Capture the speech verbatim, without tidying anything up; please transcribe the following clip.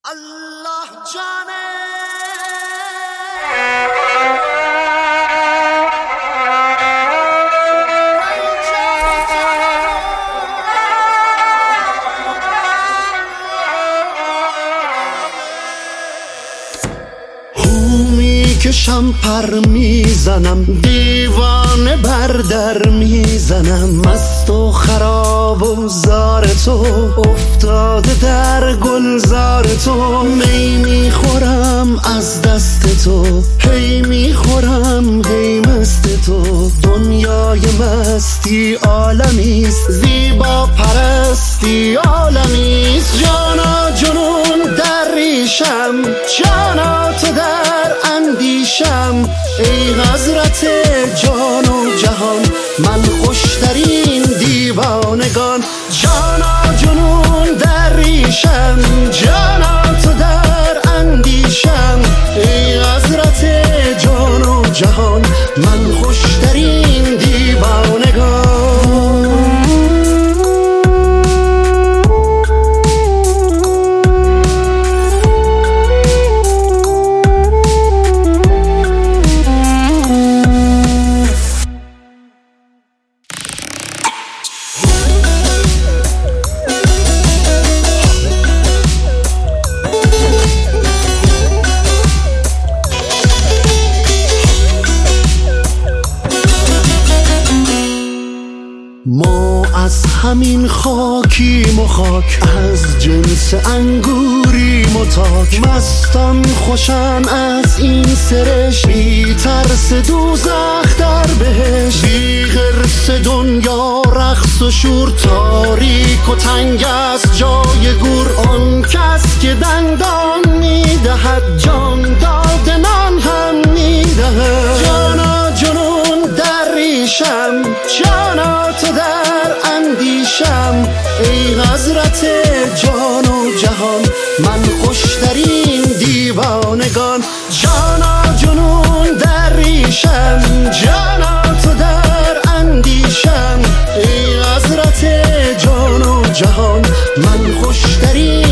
الله جانه کشم پر میزنم، دیوانه بر در میزنم، مست و خراب و زار تو افتاده در گلزار تو. می میخورم از دست تو، هی میخورم هی مست تو. دنیای مستی عالمیست، زیبا پرستی عالمیست. جانا جنون در ریشم، جانا تو در اندیشم. ای حضرت جان و جهان، من خوشترین دیوانگان. جانا جنون در ریشم، جانا تو در اندیشم. ای حضرت جان و جهان، من خوشترین دیوانگان. ما از همین خاکیم و خاک، از جنس انگوریم و تاک. مستان خوشن از این سرش، بی ترس دوزخ در بهش. بی غرس دنیا رقص و شور، تاریک و تنگ است جای گور. آن کس که دندان میدهد، جان دادنان هم میدهد. جانا جنون در ریشم، جانا تو در اندیشم. ای حضرت جان و جهان، من خوشترین دیوانگان. جانا جنون در ریشم، جانا تو در اندیشم. ای حضرت جان و جهان، من خوشترین